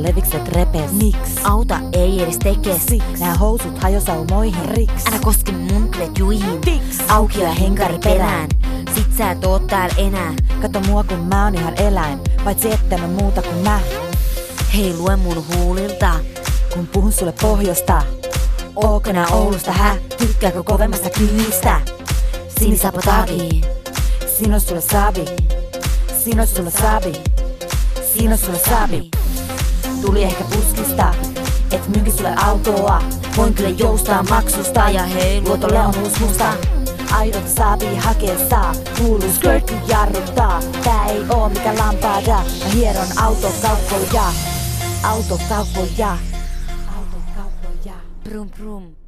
Kerran levikset repes. Niks? Auta ei edes teke. Siks? Nää housut hajosaumoihin. Riks? Älä koske mun kletjuihin. Tiks? Auki ja henkari perään. Sit sä et oo tääl enää. Kato mua kun mä oon ihan eläin. Paitsi etten oo muuta kuin mä. Hei, lue mun huulilta, kun puhun sulle pohjosta. Ootko nää Oulusta, hä? Tykkääkö kovemmasta kyynistä? Sinisapotagi. Siinä on sulle sabi. Siinä on sulle sabi. Siinä on sulle sabi. Tuli ehkä puskista, et myynkin sulle autoa. Voin kyllä joustaa maksusta. Ja hei, luotolle on musta. Aidot sabi hakee saa. Kuuluu skirt kun jarruttaa. Tää ei oo mikä lampada. Mä hieron autokauppoja. Autokauppoja. Autokauppoja. Brum brum.